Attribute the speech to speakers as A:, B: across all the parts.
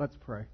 A: Let's pray.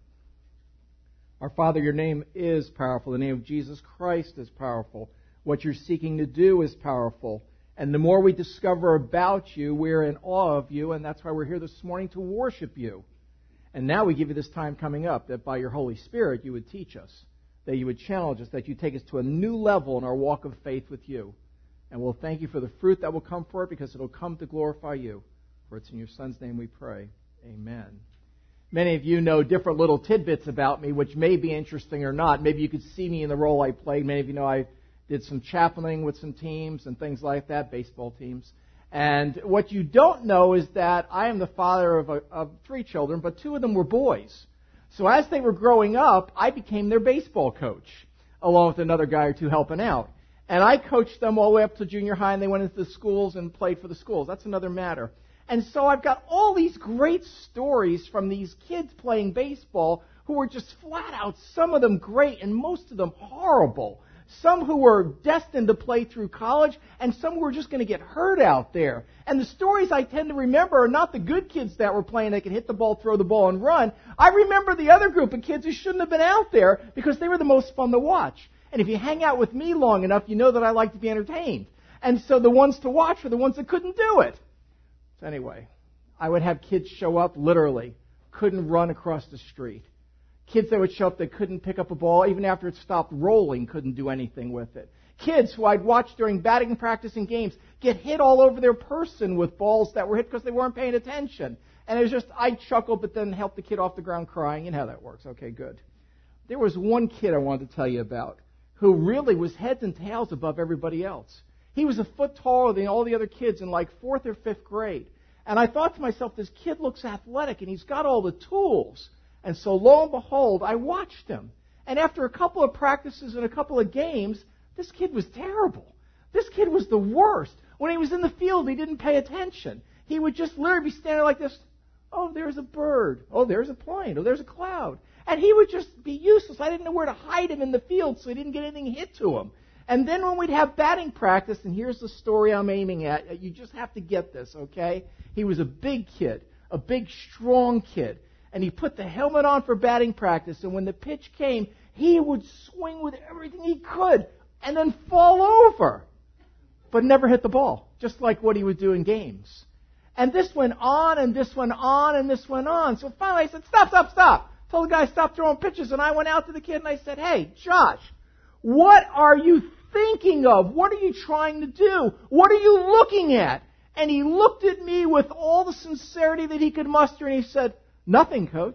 A: Our Father, your name is powerful. The name of Jesus Christ is powerful. What you're seeking to do is powerful. And the more we discover about you, we're in awe of you, and that's why we're here this morning to worship you. And now we give you this time coming up that by your Holy Spirit you would teach us, that you would challenge us, that you take us to a new level in our walk of faith with you. And we'll thank you for the fruit that will come for it, because it will come to glorify you. For it's in your Son's name we pray. Amen. Many of you know different little tidbits about me, which may be interesting or not. Maybe you could see me in the role I played. Many of you know I did some chaplaining with some teams and things like that, baseball teams. And what you don't know is that I am the father of 3 children, but 2 of them were boys. So as they were growing up, I became their baseball coach, along with another guy or 2 helping out. And I coached them all the way up to junior high, and they went into the schools and played for the schools. That's another matter. And so I've got all these great stories from these kids playing baseball who were just flat out, some of them great and most of them horrible. Some who were destined to play through college, and some who were just going to get hurt out there. And the stories I tend to remember are not the good kids that were playing that could hit the ball, throw the ball, and run. I remember the other group of kids who shouldn't have been out there because they were the most fun to watch. And if you hang out with me long enough, you know that I like to be entertained. And so the ones to watch were the ones that couldn't do it. So anyway, I would have kids show up, literally, couldn't run across the street. Kids that would show up that couldn't pick up a ball, even after it stopped rolling, couldn't do anything with it. Kids who I'd watch during batting practice and games get hit all over their person with balls that were hit because they weren't paying attention. And it was just, I'd chuckle, but then help the kid off the ground crying. You know how that works. Okay, good. There was one kid I wanted to tell you about who really was heads and tails above everybody else. He was a foot taller than all the other kids in like 4th or 5th grade. And I thought to myself, this kid looks athletic and he's got all the tools. And so lo and behold, I watched him. And after a couple of practices and a couple of games, this kid was terrible. This kid was the worst. When he was in the field, he didn't pay attention. He would just literally be standing like this. Oh, there's a bird. Oh, there's a plane. Oh, there's a cloud. And he would just be useless. I didn't know where to hide him in the field so he didn't get anything hit to him. And then when we'd have batting practice, and here's the story I'm aiming at, you just have to get this, okay? He was a big kid, a big, strong kid. And he put the helmet on for batting practice, and when the pitch came, he would swing with everything he could and then fall over, but never hit the ball, just like what he would do in games. And this went on, and this went on, and this went on. So finally I said, stop. Told the guy, stop throwing pitches, and I went out to the kid and I said, hey, Josh, what are you thinking of? What are you trying to do? What are you looking at? And he looked at me with all the sincerity that he could muster, and he said, nothing, Coach.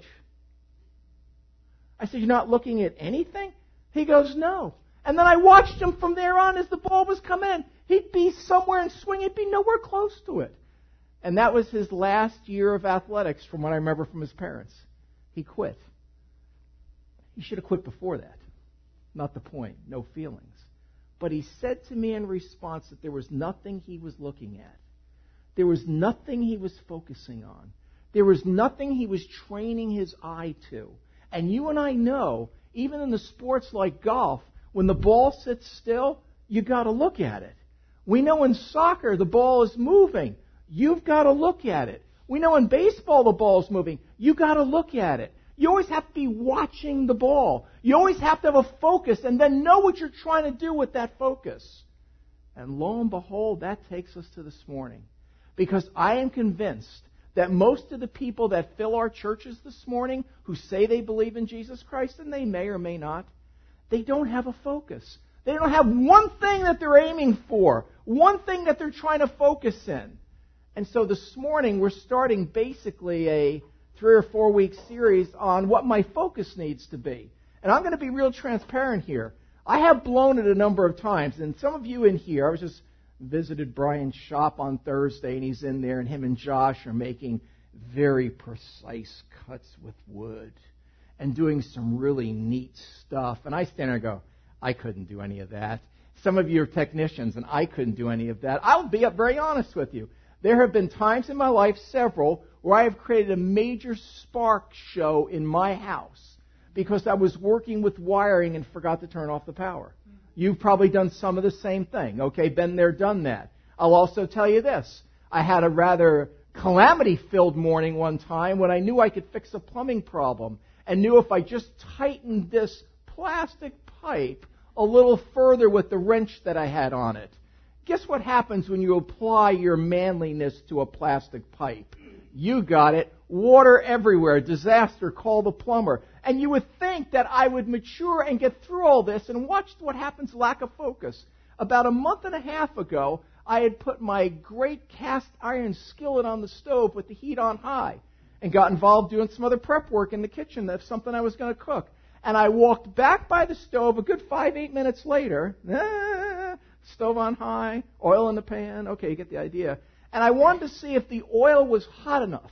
A: I said, you're not looking at anything? He goes, no. And then I watched him from there on as the ball was coming in. He'd be somewhere and swing. He'd be nowhere close to it. And that was his last year of athletics from what I remember from his parents. He quit. He should have quit before that. Not the point. No feelings. But he said to me in response that there was nothing he was looking at. There was nothing he was focusing on. There was nothing he was training his eye to. And you and I know, even in the sports like golf, when the ball sits still, you've got to look at it. We know in soccer the ball is moving. You've got to look at it. We know in baseball the ball is moving. You've got to look at it. You always have to be watching the ball. You always have to have a focus and then know what you're trying to do with that focus. And lo and behold, that takes us to this morning. Because I am convinced that most of the people that fill our churches this morning who say they believe in Jesus Christ, and they may or may not, they don't have a focus. They don't have one thing that they're aiming for, one thing that they're trying to focus in. And so this morning we're starting basically a 3 or 4 week series on what my focus needs to be. And I'm going to be real transparent here. I have blown it a number of times, and some of you in here, I was just visited Brian's shop on Thursday, and he's in there, and him and Josh are making very precise cuts with wood and doing some really neat stuff. And I stand there and go, I couldn't do any of that. Some of you are technicians, and I couldn't do any of that. I'll be very honest with you. There have been times in my life, several, where I have created a major spark show in my house because I was working with wiring and forgot to turn off the power. You've probably done some of the same thing. Okay, been there, done that. I'll also tell you this. I had a rather calamity-filled morning one time when I knew I could fix a plumbing problem and knew if I just tightened this plastic pipe a little further with the wrench that I had on it. Guess what happens when you apply your manliness to a plastic pipe? You got it. Water everywhere. Disaster. Call the plumber. And you would think that I would mature and get through all this, and watch what happens. Lack of focus. About a month and a half ago, I had put my great cast iron skillet on the stove with the heat on high and got involved doing some other prep work in the kitchen of something I was going to cook. And I walked back by the stove a good 5-8 minutes later. Stove on high, oil in the pan. Okay, you get the idea. And I wanted to see if the oil was hot enough.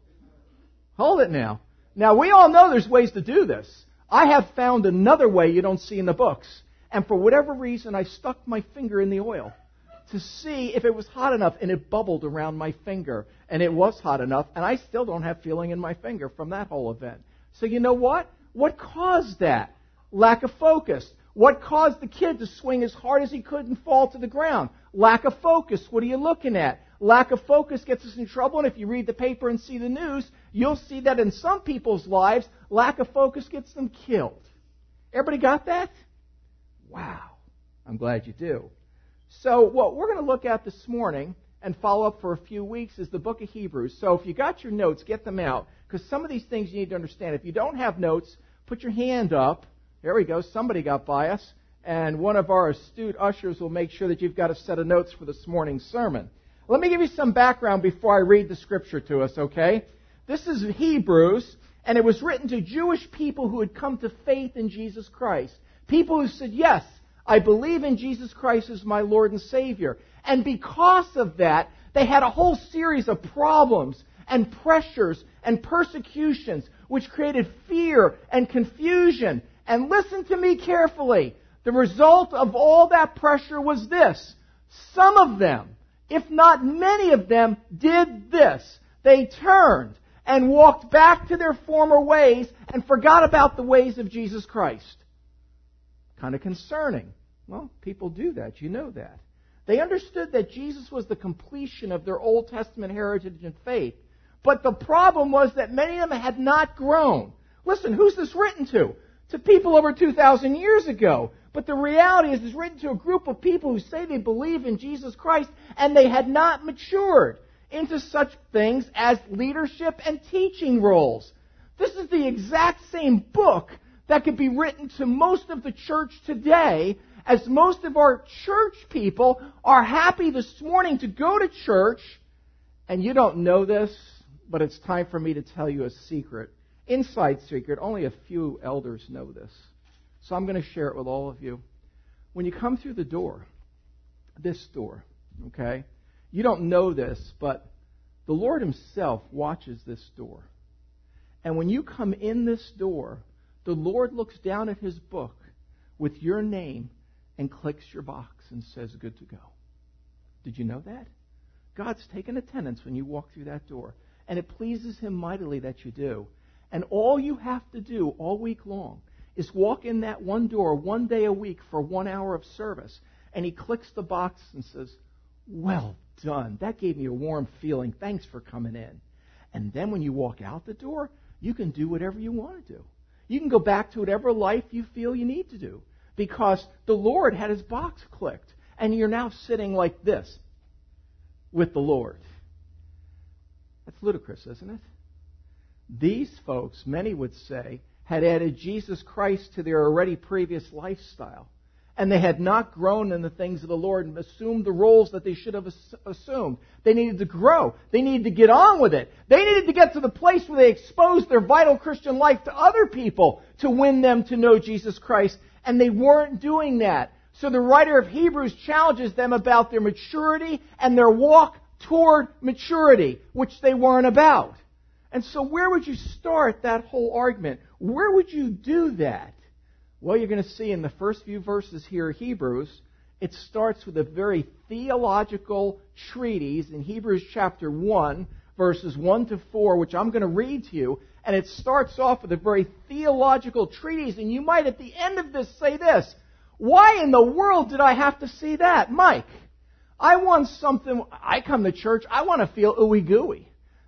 A: Hold it now. Now, we all know there's ways to do this. I have found another way you don't see in the books. And for whatever reason, I stuck my finger in the oil to see if it was hot enough, and it bubbled around my finger. And it was hot enough, and I still don't have feeling in my finger from that whole event. So you know what? What caused that? Lack of focus. What caused the kid to swing as hard as he could and fall to the ground? Lack of focus. What are you looking at? Lack of focus gets us in trouble, and if you read the paper and see the news, you'll see that in some people's lives, lack of focus gets them killed. Everybody got that? Wow. I'm glad you do. So what we're going to look at this morning and follow up for a few weeks is the book of Hebrews. So if you got your notes, get them out, because some of these things you need to understand. If you don't have notes, put your hand up. There we go. Somebody got by us. And one of our astute ushers will make sure that you've got a set of notes for this morning's sermon. Let me give you some background before I read the scripture to us, okay? This is Hebrews, and it was written to Jewish people who had come to faith in Jesus Christ. People who said, yes, I believe in Jesus Christ as my Lord and Savior. And because of that, they had a whole series of problems and pressures and persecutions which created fear and confusion. And listen to me carefully. The result of all that pressure was this. Some of them, if not many of them, did this. They turned and walked back to their former ways and forgot about the ways of Jesus Christ. Kind of concerning. Well, people do that. You know that. They understood that Jesus was the completion of their Old Testament heritage and faith. But the problem was that many of them had not grown. Listen, who's this written to? To people over 2,000 years ago. But the reality is it's written to a group of people who say they believe in Jesus Christ, and they had not matured into such things as leadership and teaching roles. This is the exact same book that could be written to most of the church today, as most of our church people are happy this morning to go to church. And you don't know this, but it's time for me to tell you a secret. Inside secret. Only a few elders know this. So I'm going to share it with all of you. When you come through the door, this door, okay, you don't know this, but the Lord Himself watches this door. And when you come in this door, the Lord looks down at His book with your name and clicks your box and says, good to go. Did you know that? God's taken attendance when you walk through that door. And it pleases Him mightily that you do. And all you have to do all week long is walk in that one door one day a week for 1 hour of service. And He clicks the box and says, well done. That gave me a warm feeling. Thanks for coming in. And then when you walk out the door, you can do whatever you want to do. You can go back to whatever life you feel you need to do. Because the Lord had His box clicked. And you're now sitting like this with the Lord. That's ludicrous, isn't it? These folks, many would say, had added Jesus Christ to their already previous lifestyle. And they had not grown in the things of the Lord and assumed the roles that they should have assumed. They needed to grow. They needed to get on with it. They needed to get to the place where they exposed their vital Christian life to other people to win them to know Jesus Christ. And they weren't doing that. So the writer of Hebrews challenges them about their maturity and their walk toward maturity, which they weren't about. And so where would you start that whole argument? Where would you do that? Well, you're going to see in the first few verses here, Hebrews, it starts with a very theological treatise in Hebrews chapter 1, verses 1 to 4, which I'm going to read to you. And it starts off with a very theological treatise. And you might at the end of this say this, why in the world did I have to see that? Mike, I want something, I come to church, I want to feel ooey gooey.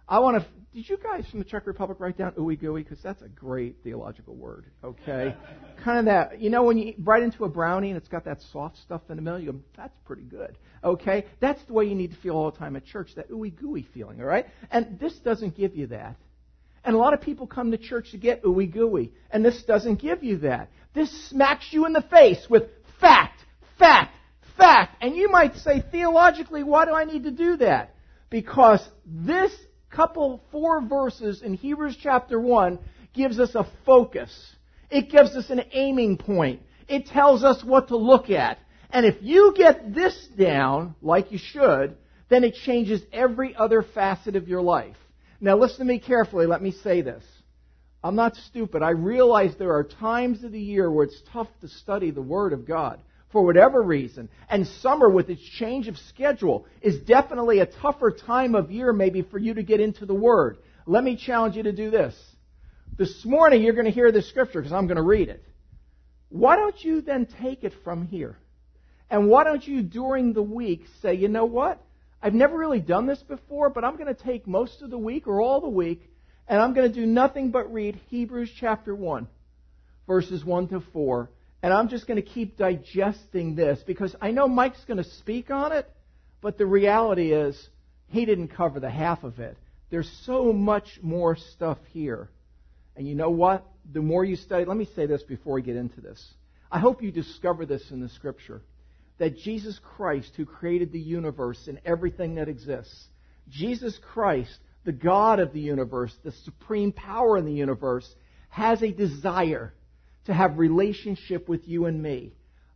A: Did you guys from the Czech Republic write down ooey gooey? Because that's a great theological word, okay? Kind of that, when you bite into a brownie and it's got that soft stuff in the middle, you go, that's pretty good, okay? That's the way you need to feel all the time at church, that ooey gooey feeling, all right? And this doesn't give you that. And a lot of people come to church to get ooey gooey, and this doesn't give you that. This smacks you in the face with fact, fact, fact. And you might say, theologically, why do I need to do that? Because this four verses in Hebrews chapter 1 gives us a focus. It gives us an aiming point. It tells us what to look at. And if you get this down, like you should, then it changes every other facet of your life. Now listen to me carefully. Let me say this. I'm not stupid. I realize there are times of the year where it's tough to study the Word of God for whatever reason. And summer, with its change of schedule, is definitely a tougher time of year maybe for you to get into the Word. Let me challenge you to do this. This morning you're going to hear this scripture because I'm going to read it. Why don't you then take it from here? And why don't you during the week say, you know what? I've never really done this before, but I'm going to take most of the week or all the week, and I'm going to do nothing but read Hebrews chapter 1, verses 1 to 4. And I'm just going to keep digesting this because I know Mike's going to speak on it, but the reality is he didn't cover the half of it. There's so much more stuff here. And you know what? The more you study, let me say this before we get into this. I hope you discover this in the Scripture, that Jesus Christ, who created the universe and everything that exists, Jesus Christ, the God of the universe, the supreme power in the universe, has a desire to have relationship with you and me.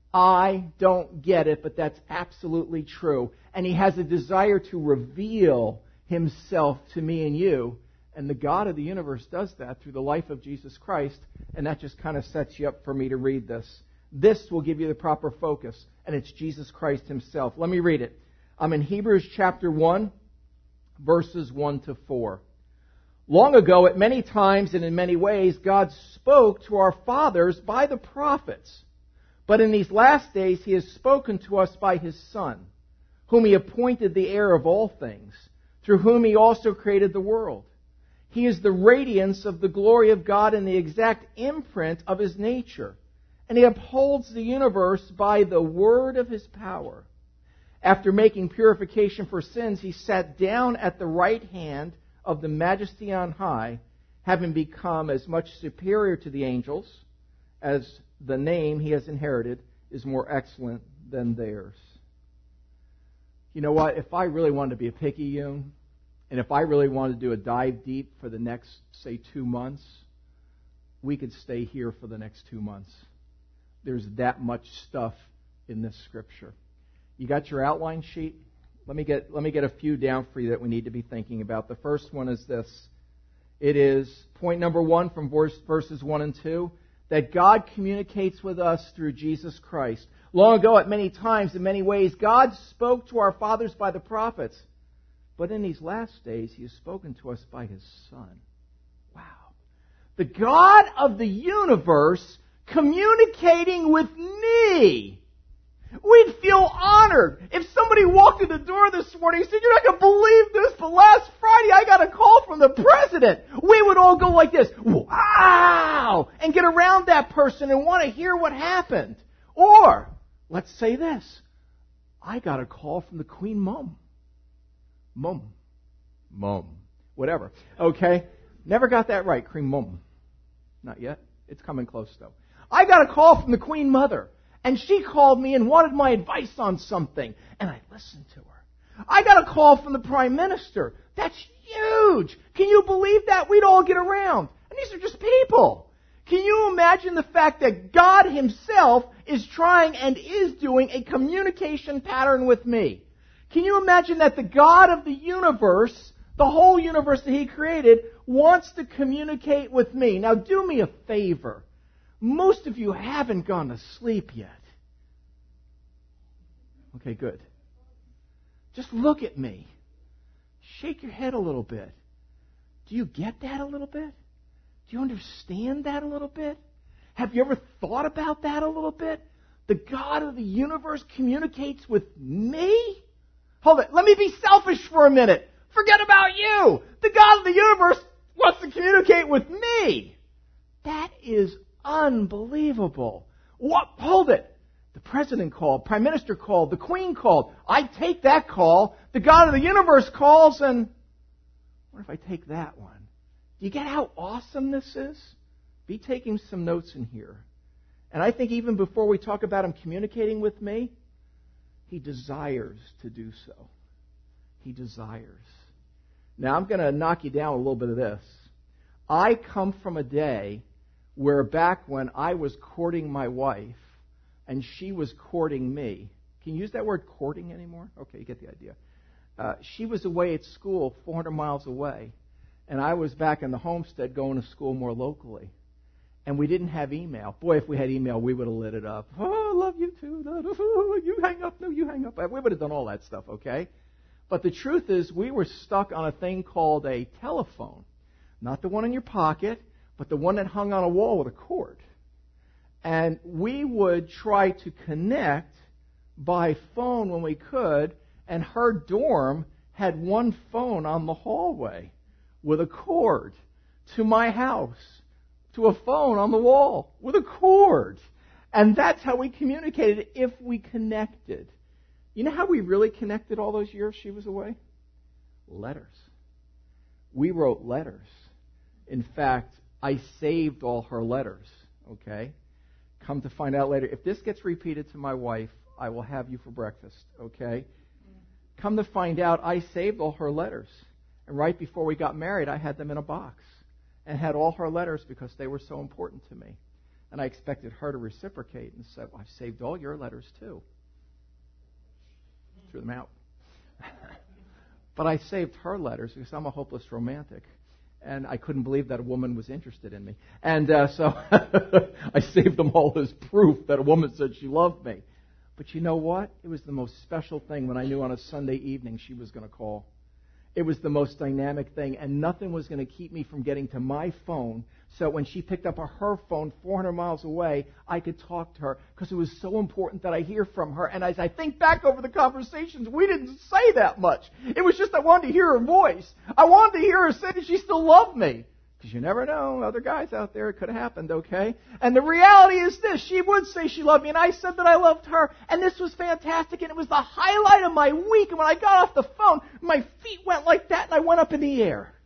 A: I don't get it, but that's absolutely true. And He has a desire to reveal Himself to me and you. And the God of the universe does that through the life of Jesus Christ. And that just kind of sets you up for me to read this. This will give you the proper focus. And it's Jesus Christ Himself. Let me read it. I'm in Hebrews chapter 1, verses 1 to 4. Long ago, at many times and in many ways, God spoke to our fathers by the prophets. But in these last days, He has spoken to us by His Son, whom He appointed the heir of all things, through whom He also created the world. He is the radiance of the glory of God and the exact imprint of His nature. And He upholds the universe by the word of His power. After making purification for sins, He sat down at the right hand of the Majesty on high, having become as much superior to the angels as the name He has inherited is more excellent than theirs. You know what? If I really wanted to be a Picayune, and if I really wanted to do a dive deep for the next, say, 2 months, we could stay here for the next 2 months. There's that much stuff in this Scripture. You got your outline sheet? Let me get a few down for you that we need to be thinking about. The first one is this. It is point number 1 from verses 1 and 2, that God communicates with us through Jesus Christ. Long ago, at many times, in many ways, God spoke to our fathers by the prophets. But in these last days, He has spoken to us by His Son. Wow. The God of the universe communicating with me. We'd feel honored if somebody walked in the door this morning and said, "You're not going to believe this, but last Friday I got a call from the president." We would all go like this, "Wow!" and get around that person and want to hear what happened. Or, let's say this, I got a call from the Queen Mum. Mum. Whatever. Okay? Never got that right. Queen Mum. Not yet. It's coming close, though. I got a call from the Queen Mother. And she called me and wanted my advice on something. And I listened to her. I got a call from the Prime Minister. That's huge. Can you believe that? We'd all get around. And these are just people. Can you imagine the fact that God Himself is trying and is doing a communication pattern with me? Can you imagine that the God of the universe, the whole universe that He created, wants to communicate with me? Now do me a favor. Most of you haven't gone to sleep yet. Okay, good. Just look at me. Shake your head a little bit. Do you get that a little bit? Do you understand that a little bit? Have you ever thought about that a little bit? The God of the universe communicates with me? Hold it. Let me be selfish for a minute. Forget about you. The God of the universe wants to communicate with me. That is unbelievable. What? Hold it. The president called, prime minister called, the queen called. I take that call. The God of the universe calls, and what if I take that one? Do you get how awesome this is? Be taking some notes in here. And I think even before we talk about him communicating with me, he desires to do so. He desires. Now I'm going to knock you down a little bit of this. I come from a day where back when I was courting my wife and she was courting me. Can you use that word courting anymore? Okay, you get the idea. She was away at school 400 miles away, and I was back in the homestead going to school more locally. And we didn't have email. Boy, if we had email, we would have lit it up. Oh, I love you too. You hang up. No, you hang up. We would have done all that stuff, okay? But the truth is, we were stuck on a thing called a telephone. Not the one in your pocket, but the one that hung on a wall with a cord. And we would try to connect by phone when we could, and her dorm had one phone on the hallway with a cord to my house, to a phone on the wall with a cord. And that's how we communicated if we connected. You know how we really connected all those years she was away? Letters. We wrote letters. In fact, I saved all her letters, okay? Come to find out later, if this gets repeated to my wife, I will have you for breakfast, okay? Come to find out, I saved all her letters. And right before we got married, I had them in a box and had all her letters because they were so important to me. And I expected her to reciprocate and say, well, I've saved all your letters too. Threw them out. But I saved her letters because I'm a hopeless romantic. And I couldn't believe that a woman was interested in me. And so I saved them all as proof that a woman said she loved me. But you know what? It was the most special thing when I knew on a Sunday evening she was going to call. It was the most dynamic thing, and nothing was going to keep me from getting to my phone. So when she picked up her phone 400 miles away, I could talk to her because it was so important that I hear from her. And as I think back over the conversations, we didn't say that much. It was just I wanted to hear her voice. I wanted to hear her say that she still loved me. Because you never know, other guys out there, it could have happened, okay? And the reality is this, she would say she loved me, and I said that I loved her, and this was fantastic, and it was the highlight of my week, and when I got off the phone, my feet went like that, and I went up in the air.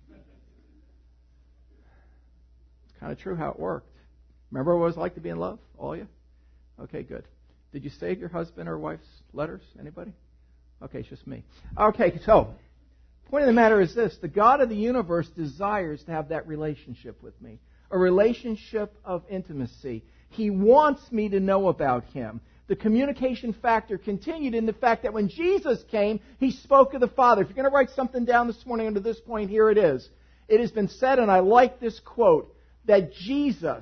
A: It's kind of true how it worked. Remember what it was like to be in love, all of you? Okay, good. Did you save your husband or wife's letters? Anybody? Okay, it's just me. Okay, so point of the matter is this. The God of the universe desires to have that relationship with me. A relationship of intimacy. He wants me to know about Him. The communication factor continued in the fact that when Jesus came, He spoke of the Father. If you're going to write something down this morning under this point, here it is. It has been said, and I like this quote, that Jesus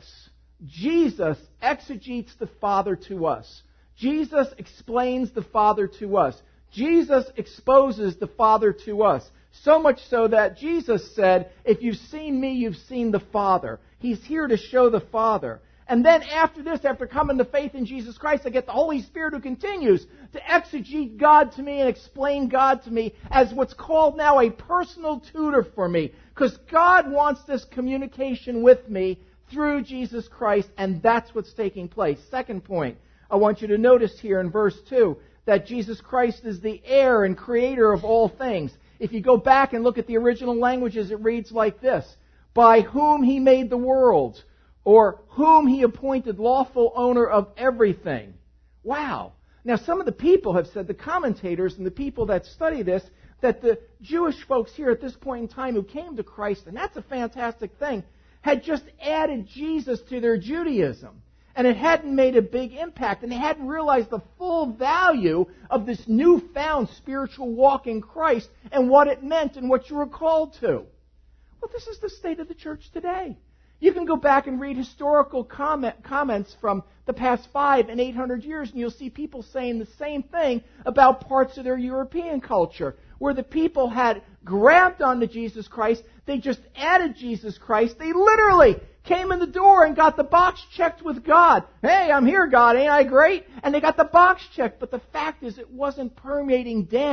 A: exegetes the Father to us. Jesus explains the Father to us. Jesus exposes the Father to us. So much so that Jesus said, if you've seen me, you've seen the Father. He's here to show the Father. And then after this, after coming to faith in Jesus Christ, I get the Holy Spirit who continues to exegete God to me and explain God to me as what's called now a personal tutor for me. Because God wants this communication with me through Jesus Christ, and that's what's taking place. Second point, I want you to notice here in verse 2 that Jesus Christ is the heir and creator of all things. If you go back and look at the original languages, it reads like this: by whom He made the world, or whom He appointed lawful owner of everything. Wow. Now, some of the people have said, the commentators and the people that study this, that the Jewish folks here at this point in time who came to Christ, and that's a fantastic thing, had just added Jesus to their Judaism. And it hadn't made a big impact, and they hadn't realized the full value of this newfound spiritual walk in Christ and what it meant and what you were called to. Well, this is the state of the church today. You can go back and read historical comments from the past 500 and 800 years, and you'll see people saying the same thing about parts of their European culture, where the people had grabbed onto Jesus Christ, they just added Jesus Christ, they literally came in the door and got the box checked with God. Hey, I'm here, God, ain't I great? And they got the box checked, but the fact is it wasn't permeating down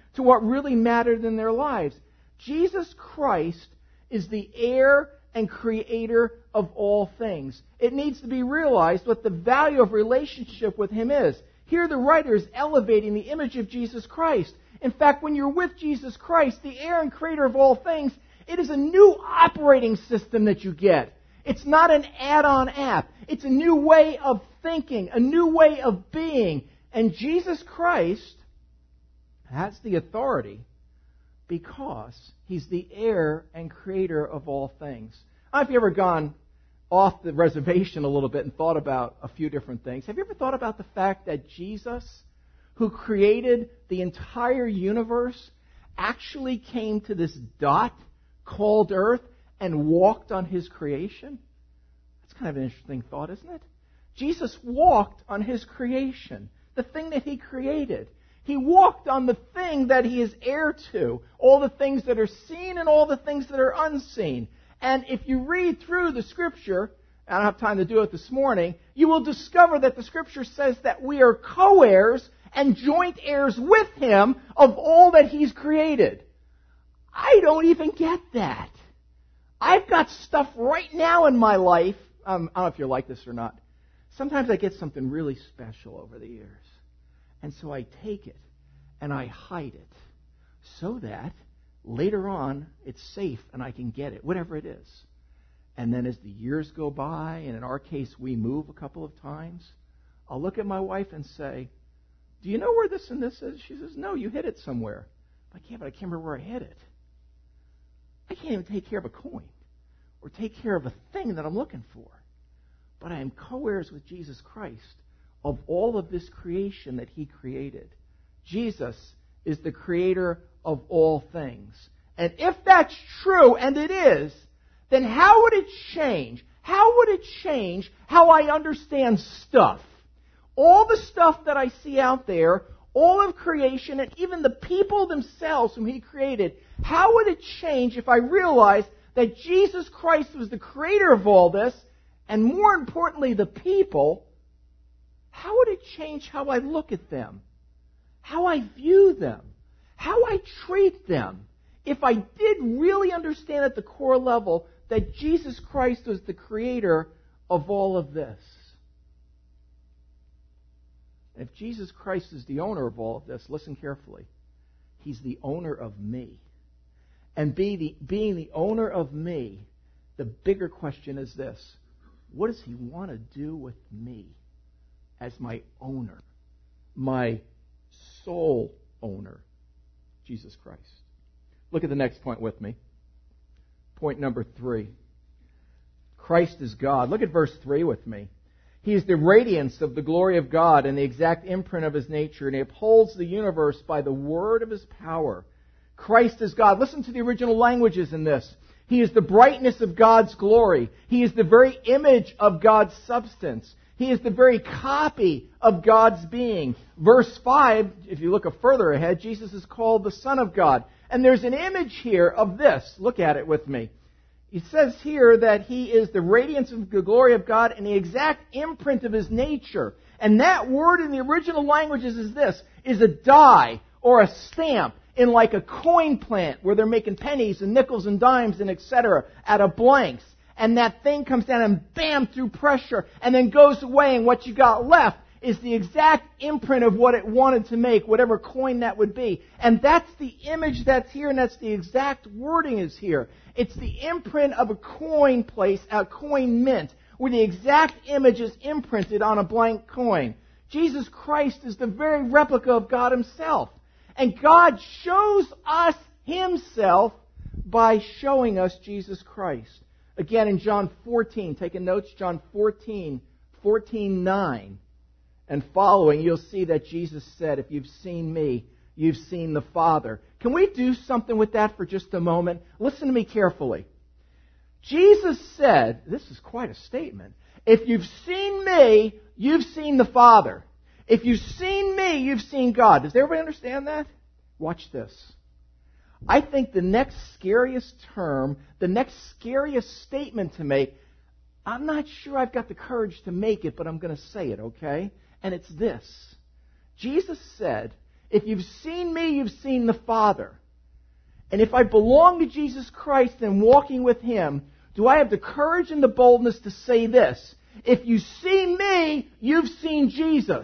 A: to what really mattered in their lives. Jesus Christ is the heir and creator of all things. It needs to be realized what the value of relationship with Him is. Here the writer is elevating the image of Jesus Christ. In fact, when you're with Jesus Christ, the heir and creator of all things, it is a new operating system that you get. It's not an add-on app. It's a new way of thinking, a new way of being. And Jesus Christ has the authority because He's the heir and creator of all things. I don't know if you've ever gone off the reservation a little bit and thought about a few different things. Have you ever thought about the fact that Jesus, who created the entire universe, actually came to this dot called Earth and walked on His creation? That's kind of an interesting thought, isn't it? Jesus walked on His creation, the thing that He created. He walked on the thing that He is heir to, all the things that are seen and all the things that are unseen. And if you read through the Scripture, I don't have time to do it this morning, you will discover that the Scripture says that we are co-heirs and joint heirs with Him of all that He's created. I don't even get that. I've got stuff right now in my life, I don't know if you're like this or not. Sometimes I get something really special over the years. And so I take it and I hide it so that later on it's safe and I can get it, whatever it is. And then as the years go by, and in our case we move a couple of times, I'll look at my wife and say, "Do you know where this and this is?" She says, "No, you hid it somewhere." I can't remember where I hid it. I can't even take care of a coin or take care of a thing that I'm looking for. But I am co-heirs with Jesus Christ of all of this creation that He created. Jesus is the creator of all things. And if that's true, and it is, then how would it change? How would it change how I understand stuff? All the stuff that I see out there, all of creation, and even the people themselves whom He created, how would it change if I realized that Jesus Christ was the creator of all this, and more importantly, the people? How would it change how I look at them? How I view them? How I treat them? If I did really understand at the core level that Jesus Christ was the creator of all of this. If Jesus Christ is the owner of all of this, listen carefully. He's the owner of me. And being the owner of me, the bigger question is this: what does He want to do with me as my owner, my sole owner, Jesus Christ? Look at the next point with me. Point number 3. Christ is God. Look at verse 3 with me. He is the radiance of the glory of God and the exact imprint of His nature, and He upholds the universe by the word of His power. Christ is God. Listen to the original languages in this. He is the brightness of God's glory. He is the very image of God's substance. He is the very copy of God's being. Verse 5, if you look further ahead, Jesus is called the Son of God. And there's an image here of this. Look at it with me. It says here that He is the radiance of the glory of God and the exact imprint of His nature. And that word in the original languages is this, is a die or a stamp in like a coin plant where they're making pennies and nickels and dimes and etc. out of blanks. And that thing comes down and bam, through pressure, and then goes away, and what you got left is the exact imprint of what it wanted to make, whatever coin that would be. And that's the image that's here, and that's the exact wording is here. It's the imprint of a coin place, a coin mint, where the exact image is imprinted on a blank coin. Jesus Christ is the very replica of God Himself. And God shows us Himself by showing us Jesus Christ. Again, in John 14, taking notes, John 14:9 and following, you'll see that Jesus said, "If you've seen me, you've seen the Father." Can we do something with that for just a moment? Listen to me carefully. Jesus said, this is quite a statement, "If you've seen me, you've seen the Father. If you've seen me, you've seen God." Does everybody understand that? Watch this. I think the next scariest term, the next scariest statement to make, I'm not sure I've got the courage to make it, but I'm going to say it, okay? And it's this. Jesus said, If you've seen me, you've seen the Father. And if I belong to Jesus Christ and walking with Him, do I have the courage and the boldness to say this? If you see me, you've seen Jesus.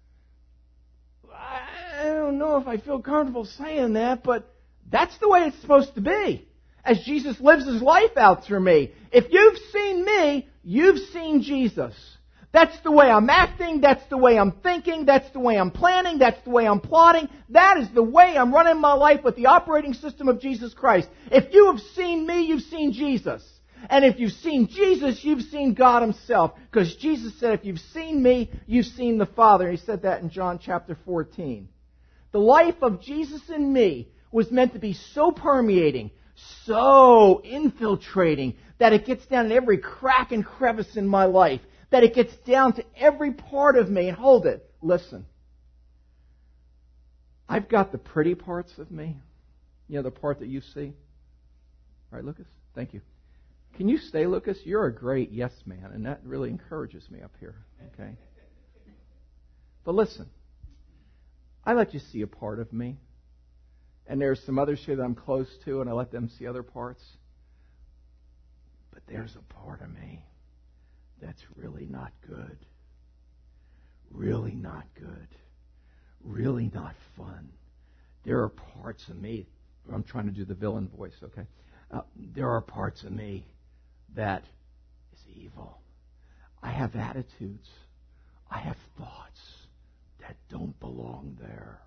A: I don't know if I feel comfortable saying that, but that's the way it's supposed to be. As Jesus lives His life out through me. If you've seen me, you've seen Jesus. That's the way I'm acting, that's the way I'm thinking, that's the way I'm planning, that's the way I'm plotting. That is the way I'm running my life with the operating system of Jesus Christ. If you have seen me, you've seen Jesus. And if you've seen Jesus, you've seen God Himself. Because Jesus said, if you've seen me, you've seen the Father. He said that in John chapter 14. The life of Jesus in me was meant to be so permeating, so infiltrating, that it gets down in every crack and crevice in my life. That it gets down to every part of me. And hold it. Listen. I've got the pretty parts of me. You know, the part that you see. All right, Lucas? Thank you. Can you stay, Lucas? You're a great yes man, and that really encourages me up here. Okay? But listen. I let you see a part of me. And there's some others here that I'm close to, and I let them see other parts. But there's a part of me that's really not good. Really not good. Really not fun. There are parts of me, I'm trying to do the villain voice, okay? There are parts of me that is evil. I have attitudes. I have thoughts that don't belong there.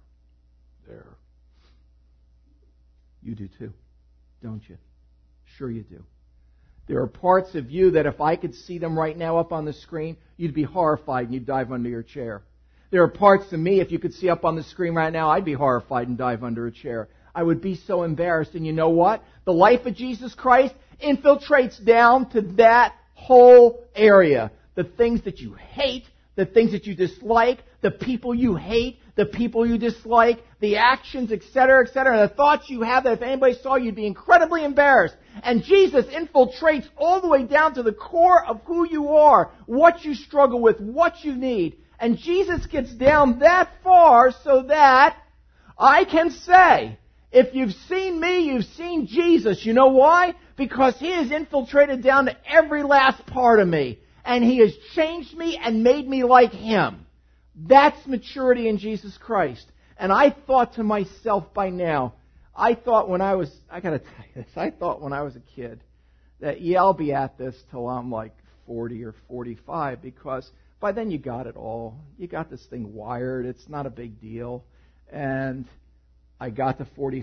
A: You do too, don't you? Sure you do. There are parts of you that if I could see them right now up on the screen, you'd be horrified and you'd dive under your chair. There are parts of me, if you could see up on the screen right now, I'd be horrified and dive under a chair. I would be so embarrassed. And you know what? The life of Jesus Christ infiltrates down to that whole area. The things that you hate, the things that you dislike, the people you hate, the people you dislike, the actions, etc., etc., and the thoughts you have that if anybody saw you, you'd be incredibly embarrassed. And Jesus infiltrates all the way down to the core of who you are, what you struggle with, what you need. And Jesus gets down that far so that I can say, if you've seen me, you've seen Jesus. You know why? Because He has infiltrated down to every last part of me. And He has changed me and made me like Him. That's maturity in Jesus Christ. And I thought to myself by now, I thought when I was a kid that, yeah, I'll be at this till I'm like 40 or 45 because by then you got it all. You got this thing wired. It's not a big deal. And I got to 40,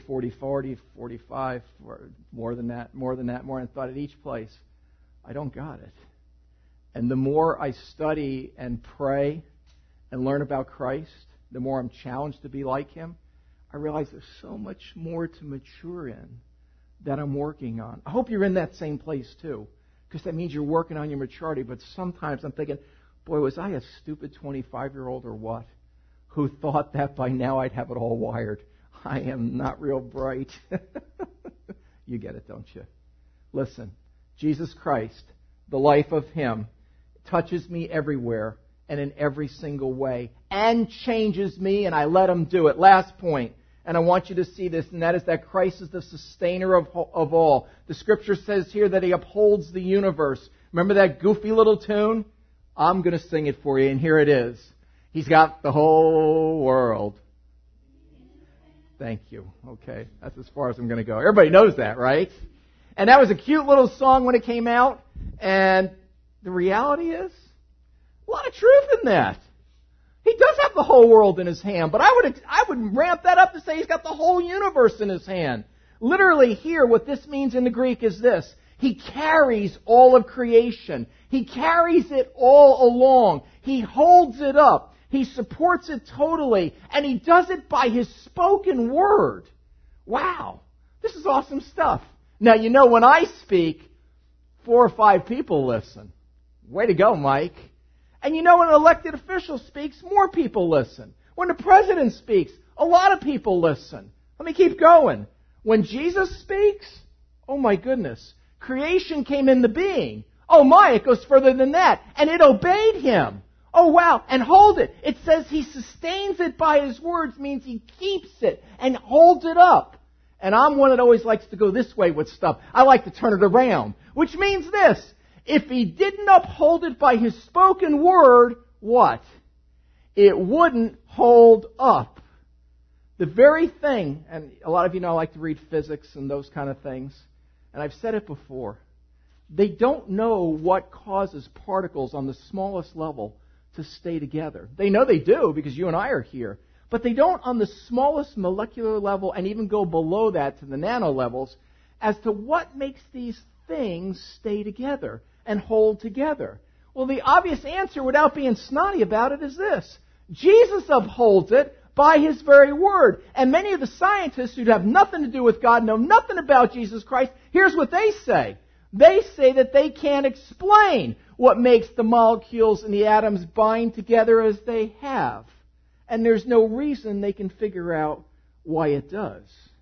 A: 45, more than that, and thought at each place, I don't got it. And the more I study and pray and learn about Christ, the more I'm challenged to be like Him, I realize there's so much more to mature in that I'm working on. I hope you're in that same place too, because that means you're working on your maturity. But sometimes I'm thinking, boy, was I a stupid 25-year-old or what, who thought that by now I'd have it all wired. I am not real bright. You get it, don't you? Listen, Jesus Christ, the life of Him, touches me everywhere and in every single way and changes me, and I let Him do it. Last point, and I want you to see this, and that is that Christ is the sustainer of all. The Scripture says here that He upholds the universe. Remember that goofy little tune? I'm going to sing it for you, and here it is. He's got the whole world. Thank you. Okay, that's as far as I'm going to go. Everybody knows that, right? And that was a cute little song when it came out, and the reality is, a lot of truth in that. He does have the whole world in His hand, but I would ramp that up to say He's got the whole universe in His hand. Literally here, what this means in the Greek is this. He carries all of creation. He carries it all along. He holds it up. He supports it totally. And He does it by His spoken word. Wow. This is awesome stuff. Now, you know, when I speak, 4 or 5 people listen. Way to go, Mike. And you know, when an elected official speaks, more people listen. When the president speaks, a lot of people listen. Let me keep going. When Jesus speaks, oh my goodness, creation came into being. Oh my, it goes further than that. And it obeyed Him. Oh wow, and hold it. It says he sustains it by his words, means he keeps it and holds it up. And I'm one that always likes to go this way with stuff. I like to turn it around. Which means this: if he didn't uphold it by his spoken word, what? It wouldn't hold up. The very thing, and a lot of you know I like to read physics and those kind of things, and I've said it before, they don't know what causes particles on the smallest level to stay together. They know they do because you and I are here, but they don't on the smallest molecular level and even go below that to the nano levels as to what makes these things stay together and hold together. Well, the obvious answer without being snotty about it is this: Jesus upholds it by his very word. And many of the scientists who have nothing to do with God, know nothing about Jesus Christ, here's what they say. They say that they can't explain what makes the molecules and the atoms bind together as they have. And there's no reason they can figure out why it does.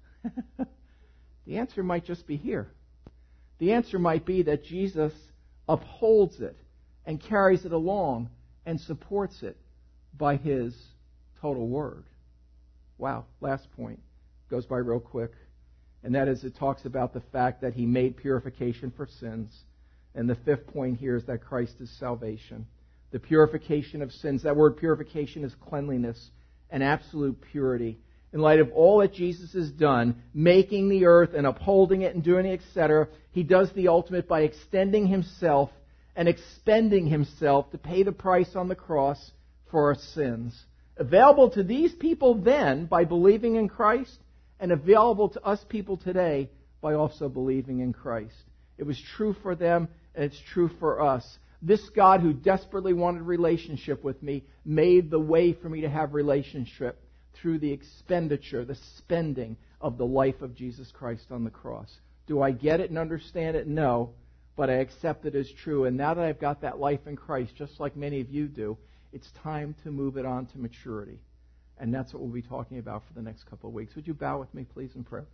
A: The answer might just be here. The answer might be that Jesus upholds it and carries it along and supports it by his total word. Wow, last point. Goes by real quick. And that is, it talks about the fact that he made purification for sins. And the fifth point here is that Christ is salvation. The purification of sins. That word purification is cleanliness and absolute purity. In light of all that Jesus has done, making the earth and upholding it and doing it, etc., he does the ultimate by extending himself and expending himself to pay the price on the cross for our sins. Available to these people then by believing in Christ, and available to us people today by also believing in Christ. It was true for them, and it's true for us. This God who desperately wanted relationship with me made the way for me to have relationship through the expenditure, the spending of the life of Jesus Christ on the cross. Do I get it and understand it? No, but I accept it as true. And now that I've got that life in Christ, just like many of you do, it's time to move it on to maturity. And that's what we'll be talking about for the next couple of weeks. Would you bow with me, please, in prayer?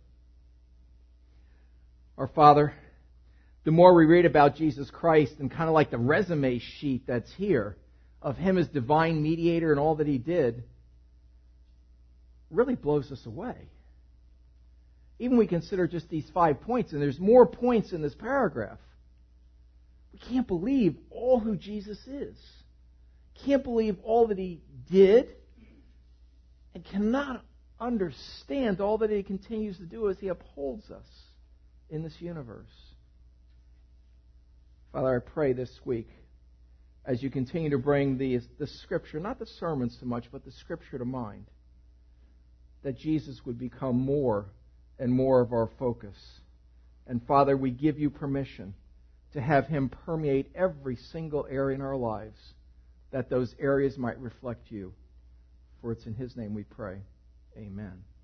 A: Our Father, the more we read about Jesus Christ and kind of like the resume sheet that's here of him as divine mediator and all that he did, really blows us away. Even we consider just these 5 points, and there's more points in this paragraph. We can't believe all who Jesus is. Can't believe all that he did, and cannot understand all that he continues to do as he upholds us in this universe. Father, I pray this week, as you continue to bring the Scripture, not the sermons so much, but the Scripture to mind, that Jesus would become more and more of our focus. And Father, we give you permission to have him permeate every single area in our lives, that those areas might reflect you. For it's in his name we pray. Amen.